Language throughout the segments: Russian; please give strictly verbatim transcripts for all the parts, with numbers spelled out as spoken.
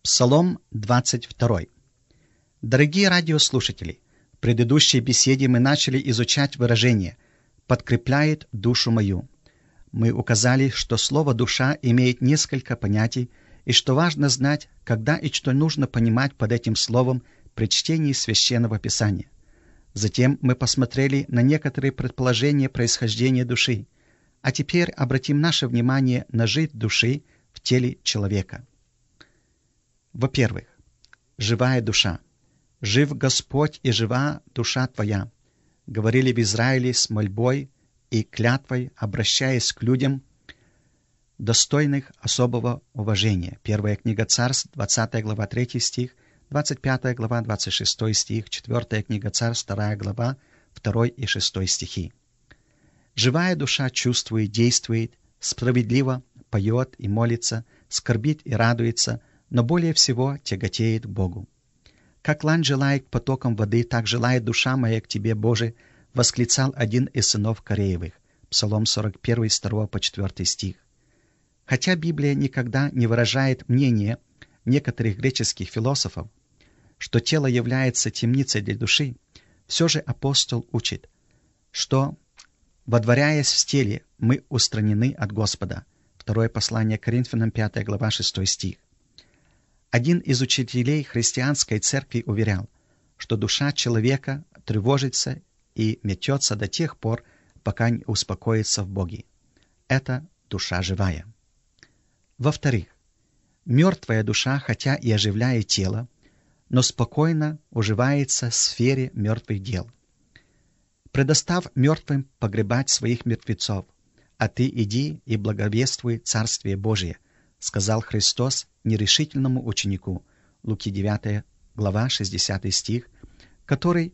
Псалом двадцать два. Дорогие радиослушатели, в предыдущей беседе мы начали изучать выражение «подкрепляет душу мою». Мы указали, что слово «душа» имеет несколько понятий, и что важно знать, когда и что нужно понимать под этим словом при чтении Священного Писания. Затем мы посмотрели на некоторые предположения происхождения души, а теперь обратим наше внимание на жизнь души в теле человека. Во-первых, живая душа. «Жив Господь и жива душа твоя», говорили в Израиле с мольбой и клятвой, обращаясь к людям, достойных особого уважения. Первая книга Царств, двадцатая глава, третий стих, двадцать пятая глава, двадцать шестой стих, четвертая книга Царств, вторая глава, второй и шестой стихи. Живая душа чувствует, действует, справедливо поет и молится, скорбит и радуется, но более всего тяготеет к Богу. «Как лань желает к потокам воды, так желает душа моя к тебе, Боже», восклицал один из сынов Кореевых. Псалом сорок один, с второго по четвёртый стих. Хотя Библия никогда не выражает мнение некоторых греческих философов, что тело является темницей для души, все же апостол учит, что, водворяясь в теле, мы устранены от Господа. Второе послание к Коринфянам, пятая глава, шестой стих. Один из учителей христианской церкви уверял, что душа человека тревожится и метется до тех пор, пока не успокоится в Боге. Это душа живая. Во-вторых, мертвая душа, хотя и оживляет тело, но спокойно уживается в сфере мертвых дел. «Предостав мертвым погребать своих мертвецов, а ты иди и благовествуй Царствие Божие», сказал Христос нерешительному ученику, Луки девятая глава, шестидесятый стих, который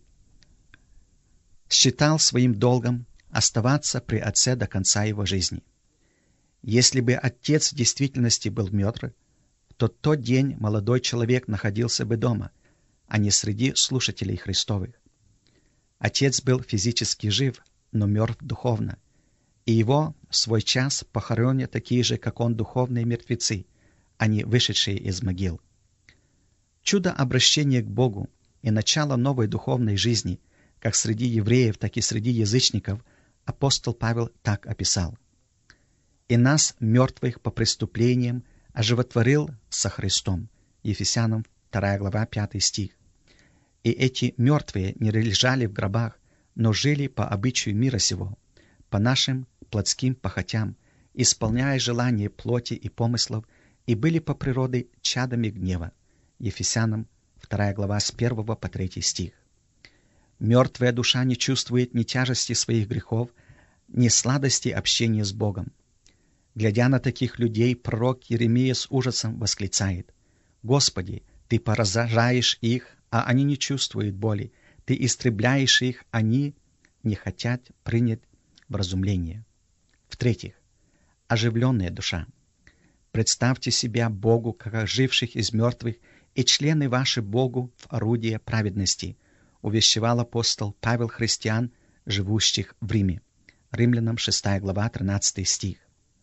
считал своим долгом оставаться при Отце до конца его жизни. Если бы Отец в действительности был мертв, то в тот день молодой человек находился бы дома, а не среди слушателей Христовых. Отец был физически жив, но мертв духовно, и его в свой час похоронят такие же, как он, духовные мертвецы, а не вышедшие из могил. Чудо обращения к Богу и начало новой духовной жизни, как среди евреев, так и среди язычников, апостол Павел так описал: «И нас, мертвых по преступлениям, оживотворил со Христом». Ефесянам вторая глава, пятый стих. «И эти мертвые не лежали в гробах, но жили по обычаю мира сего, по нашим плотским похотям, исполняя желания плоти и помыслов, и были по природе чадами гнева». Ефесянам вторая глава, с первого по третий стих. Мертвая душа не чувствует ни тяжести своих грехов, ни сладости общения с Богом. Глядя на таких людей, пророк Иеремия с ужасом восклицает: «Господи, Ты поражаешь их, а они не чувствуют боли. Ты истребляешь их, они не хотят принять вразумление». В-третьих, оживленная душа. «Представьте себя Богу, как оживших из мертвых, и члены ваши Богу в орудие праведности», увещевал апостол Павел христиан, живущих в Риме. Римлянам шестая глава, тринадцатый стих.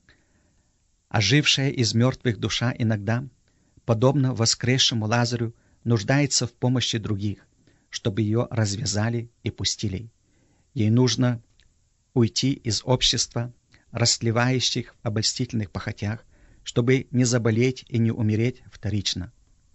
Ожившая из мертвых душа иногда, подобно воскресшему Лазарю, нуждается в помощи других, чтобы ее развязали и пустили. Ей нужно уйти из общества, растлевающих в обольстительных похотях, чтобы не заболеть и не умереть вторично.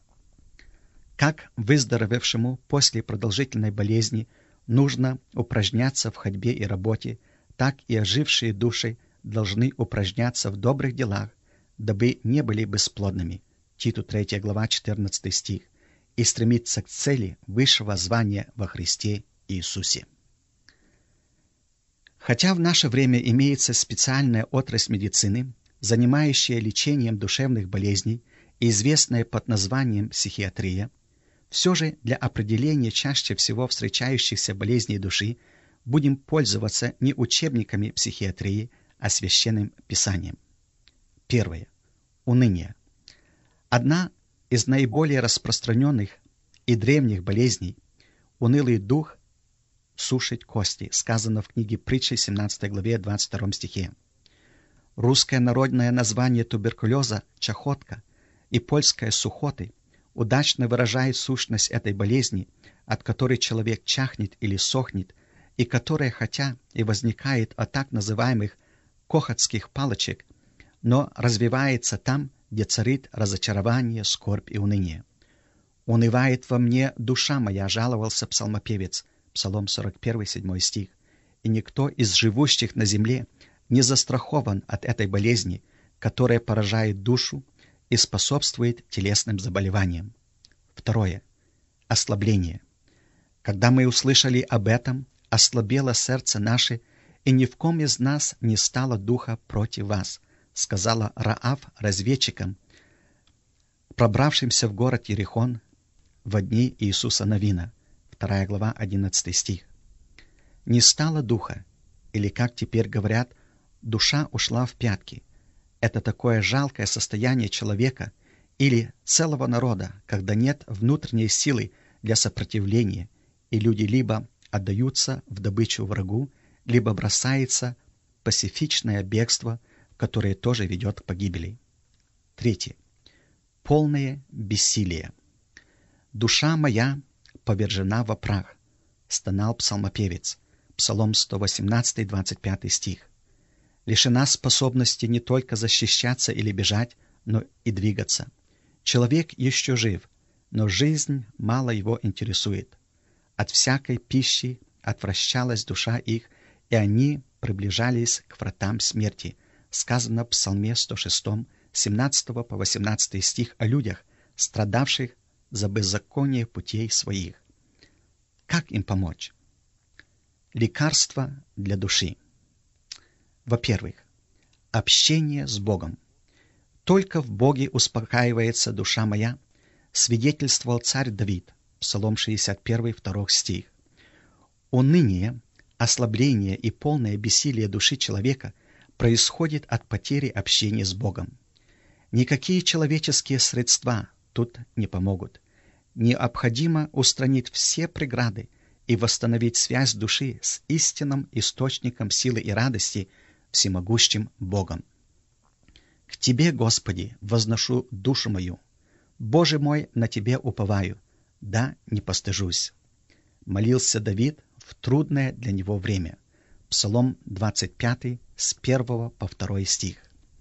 Как выздоровевшему после продолжительной болезни нужно упражняться в ходьбе и работе, так и ожившие души должны упражняться в добрых делах, дабы не были бесплодными. Титу третья глава, четырнадцатый стих. И стремиться к цели высшего звания во Христе Иисусе. Хотя в наше время имеется специальная отрасль медицины, занимающая лечением душевных болезней и известная под названием психиатрия, все же для определения чаще всего встречающихся болезней души будем пользоваться не учебниками психиатрии, а священным писанием. Первое. Уныние. Одна из наиболее распространенных и древних болезней — унылый дух сушить кости, сказано в книге Притчи, семнадцатой главе, двадцать втором стихе. Русское народное название туберкулеза — чахотка и польское сухоты удачно выражает сущность этой болезни, от которой человек чахнет или сохнет, и которая, хотя и возникает от так называемых кохотских палочек, но развивается там, где царит разочарование, скорбь и уныние. «Унывает во мне душа моя», — жаловался псалмопевец, Псалом сорок один, седьмой стих. И никто из живущих на земле не застрахован от этой болезни, которая поражает душу и способствует телесным заболеваниям. Второе. Ослабление. Когда мы услышали об этом, ослабело сердце наше, и ни в ком из нас не стало духа против вас, сказала Раав разведчикам, пробравшимся в город Иерихон во дни Иисуса Навина. Вторая глава, одиннадцатый стих. Не стало духа, или, как теперь говорят, душа ушла в пятки. Это такое жалкое состояние человека или целого народа, когда нет внутренней силы для сопротивления, и люди либо отдаются в добычу врагу, либо бросается пасифичное бегство, которое тоже ведет к погибели. Третье. Полное бессилие. «Душа моя повержена во прах», — стонал псалмопевец. Псалом сто восемнадцатый, двадцать пятый стих. Лишена способности не только защищаться или бежать, но и двигаться. Человек еще жив, но жизнь мало его интересует. От всякой пищи отвращалась душа их, и они приближались к вратам смерти. Сказано в Псалме сто шестом, семнадцатого по восемнадцатый стих о людях, страдавших за беззаконие путей своих. Как им помочь? Лекарство для души. Во-первых, общение с Богом. «Только в Боге успокаивается душа моя», свидетельствовал царь Давид, Псалом шестьдесят один, второй стих. Уныние, ослабление и полное бессилие души человека происходит от потери общения с Богом. Никакие человеческие средства тут не помогут. Необходимо устранить все преграды и восстановить связь души с истинным источником силы и радости, всемогущим Богом. «К Тебе, Господи, возношу душу мою. Боже мой, на Тебе уповаю, да не постыжусь», молился Давид в трудное для него время. Псалом двадцать пятый, с первого по второй стих.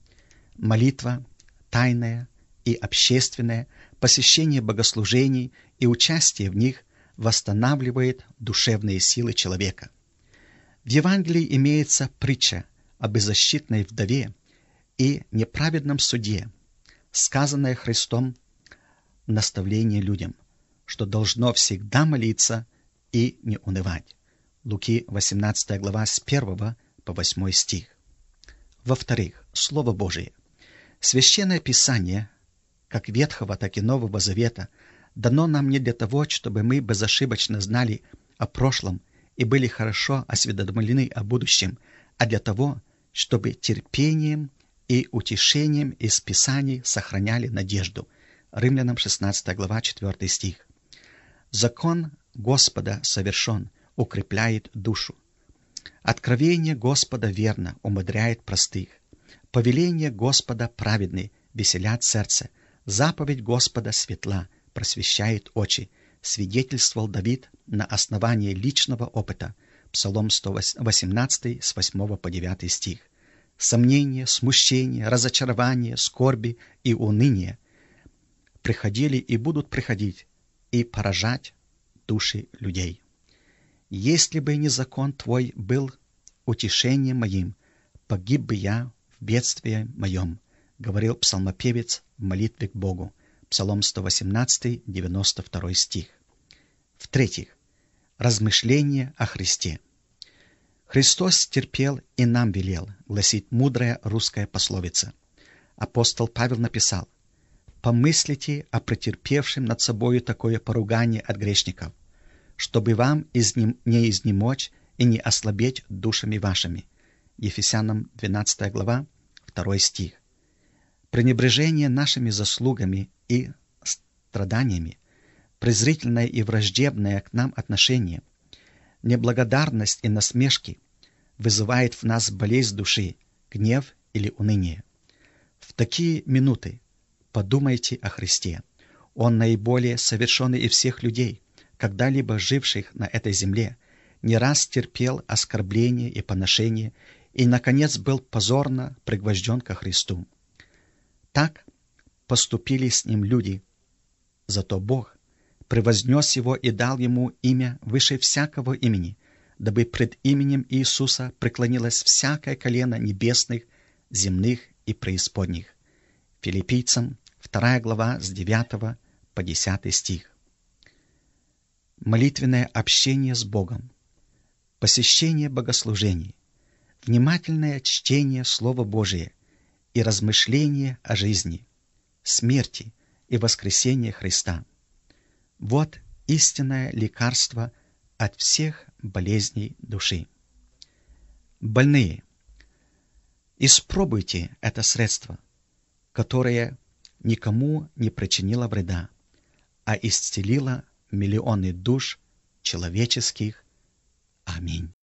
Молитва, тайная и общественное, посещение богослужений и участие в них восстанавливает душевные силы человека. В Евангелии имеется притча о беззащитной вдове и неправедном суде, сказанное Христом наставление людям, что должно всегда молиться и не унывать. Луки восемнадцатая глава с первого по восьмой стих. Во-вторых, Слово Божие. Священное Писание, как Ветхого, так и Нового Завета, дано нам не для того, чтобы мы безошибочно знали о прошлом и были хорошо осведомлены о будущем, а для того, чтобы терпением и утешением из Писаний сохраняли надежду. Римлянам шестнадцатая глава, четвёртый стих. Закон Господа совершен, укрепляет душу. Откровение Господа верно, умудряет простых. Повеление Господа праведны, веселят сердце. Заповедь Господа светла, просвещает очи, свидетельствовал Давид на основании личного опыта. Псалом сто восемнадцатый, с восьмого по девятый стих. Сомнения, смущения, разочарования, скорби и уныние приходили и будут приходить и поражать души людей. Если бы не закон Твой был утешением моим, погиб бы я в бедствии моем, говорил псалмопевец в молитве к Богу. Псалом сто восемнадцатый, девяносто второй стих. В-третьих, размышление о Христе. Христос терпел и нам велел, гласит мудрая русская пословица. Апостол Павел написал: «Помыслите о претерпевшем над собою такое поругание от грешников, чтобы вам изнем... не изнемочь и не ослабеть душами вашими». Ефесянам двенадцатая глава, второй стих. Пренебрежение нашими заслугами и страданиями, презрительное и враждебное к нам отношение, неблагодарность и насмешки вызывает в нас болезнь души, гнев или уныние. В такие минуты подумайте о Христе. Он наиболее совершенный из всех людей, когда-либо живших на этой земле, не раз терпел оскорбления и поношения и, наконец, был позорно пригвожден ко Христу. Так поступили с ним люди. Зато Бог превознес его и дал ему имя выше всякого имени, дабы пред именем Иисуса преклонилось всякое колено небесных, земных и преисподних. Филиппийцам, вторая глава, с девятого по десятый стих. Молитвенное общение с Богом, посещение богослужений, внимательное чтение Слова Божия и размышление о жизни, смерти и воскресении Христа. Вот истинное лекарство от всех болезней души. Больные, испробуйте это средство, которое никому не причинило вреда, а исцелило миллионы душ человеческих. Аминь.